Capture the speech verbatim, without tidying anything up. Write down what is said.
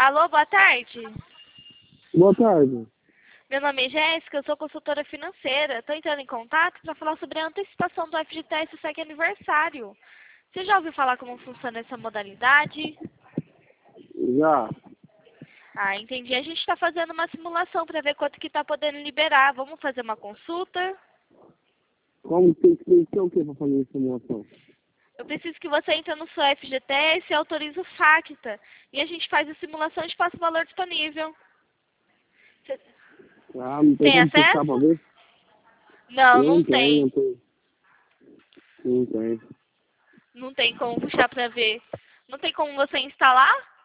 Alô, boa tarde. Boa tarde. Meu nome é Jéssica, eu sou consultora financeira. Estou entrando em contato para falar sobre a antecipação do F G T S Seg Aniversário. Você já ouviu falar como funciona essa modalidade? Já. Ah, entendi. A gente está fazendo uma simulação para ver quanto que está podendo liberar. Vamos fazer uma consulta? Como que tem que o que para fazer essa simulação? Eu preciso que você entre no seu F G T S e autorize o FACTA. E a gente faz a simulação e te passa o valor disponível. Você Ah, não tem tem como puxar acesso? para ver? Não, Não não tem, não tem. tem. Não tem. Não tem como puxar para ver. Não tem como você instalar?